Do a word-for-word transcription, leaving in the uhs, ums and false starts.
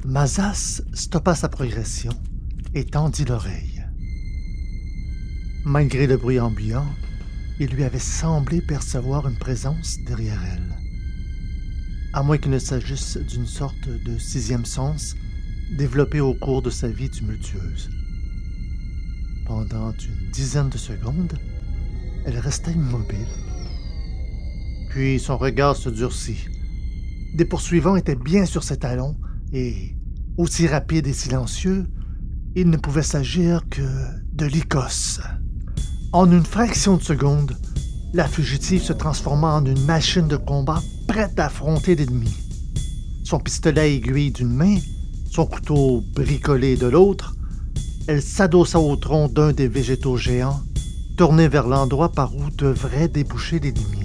Mazas stoppa sa progression et tendit l'oreille. Malgré le bruit ambiant, il lui avait semblé percevoir une présence derrière elle. À moins qu'il ne s'agisse d'une sorte de sixième sens développé au cours de sa vie tumultueuse. Pendant une dizaine de secondes, elle resta immobile. Puis son regard se durcit. Des poursuivants étaient bien sur ses talons et, aussi rapides et silencieux, il ne pouvait s'agir que de l'Écosse. En une fraction de seconde, la fugitive se transforma en une machine de combat prête à affronter l'ennemi. Son pistolet à aiguille d'une main, son couteau bricolé de l'autre, elle s'adossa au tronc d'un des végétaux géants, tourné vers l'endroit par où devrait déboucher l'ennemi.